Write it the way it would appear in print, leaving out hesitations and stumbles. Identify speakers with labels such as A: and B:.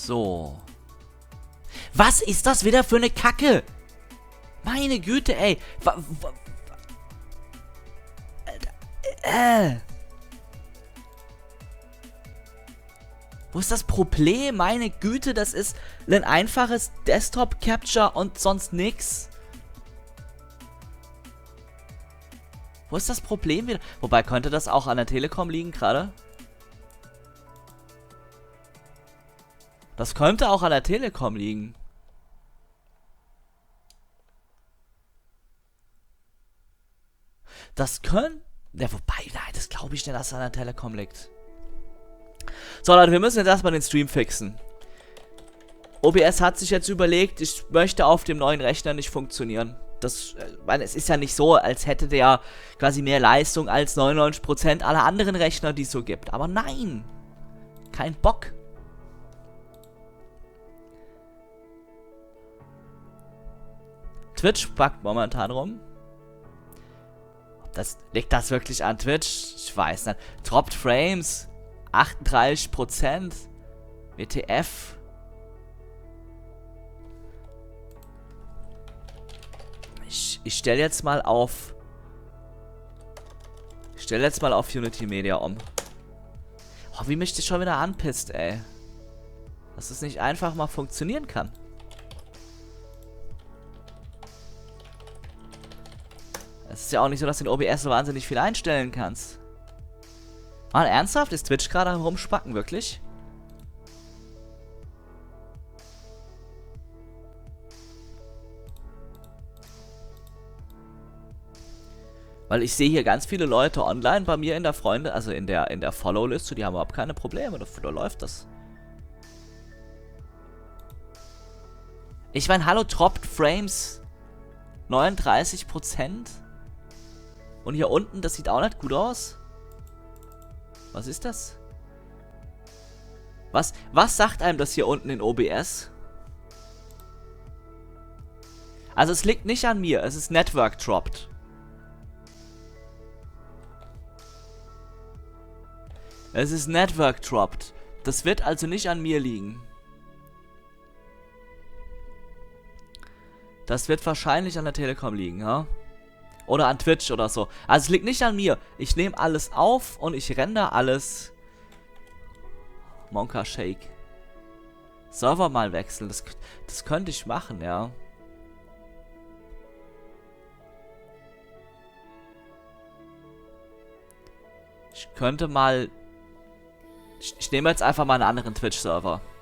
A: So. Was ist das wieder für eine Kacke? Meine Güte, ey. Wo ist das Problem? Meine Güte, das ist ein einfaches Desktop-Capture und sonst nix. Wo ist das Problem wieder? Wobei, könnte das auch an der Telekom liegen gerade? Das könnte auch an der Telekom liegen. Das könnte... Ja, wobei, nein, das glaube ich nicht, dass es an der Telekom liegt. So, Leute, wir müssen jetzt erstmal den Stream fixen. OBS hat sich jetzt überlegt, ich möchte auf dem neuen Rechner nicht funktionieren. Das, weil es ist ja nicht so, als hätte der quasi mehr Leistung als 99% aller anderen Rechner, die es so gibt. Aber nein! Kein Bock. Twitch backt momentan rum. Liegt das wirklich an Twitch? Ich weiß nicht. Dropped Frames. 38%. WTF. Ich stelle jetzt mal auf... Ich stelle jetzt mal auf Unity Media um. Oh, wie mich das schon wieder anpisst, ey. Dass es nicht einfach mal funktionieren kann. Es ist ja auch nicht so, dass du in OBS so wahnsinnig viel einstellen kannst. Mann, ernsthaft? Ist Twitch gerade am Rumspacken, wirklich? Weil ich sehe hier ganz viele Leute online bei mir in der Freunde, also in der Follow-Liste, die haben überhaupt keine Probleme, da läuft das. Ich meine, hallo, Dropped Frames 39%. Und hier unten, das sieht auch nicht gut aus. Was ist das? Was sagt einem das hier unten in OBS? Also es liegt nicht an mir, es ist Network Dropped. Es ist Network Dropped. Das wird also nicht an mir liegen. Das wird wahrscheinlich an der Telekom liegen, ja? Oder an Twitch oder so. Also es liegt nicht an mir. Ich nehme alles auf und ich render alles. Monka Shake. Server mal wechseln. Das könnte ich machen, ja. Ich könnte mal... Ich nehme jetzt einfach mal einen anderen Twitch-Server.